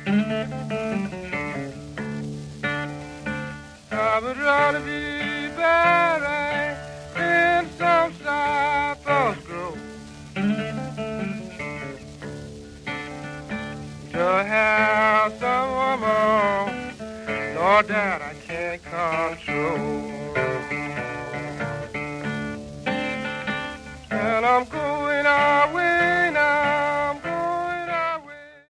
I would rather be buried in some cypress grove to have some woman, Lord, that I can't control. And I'm going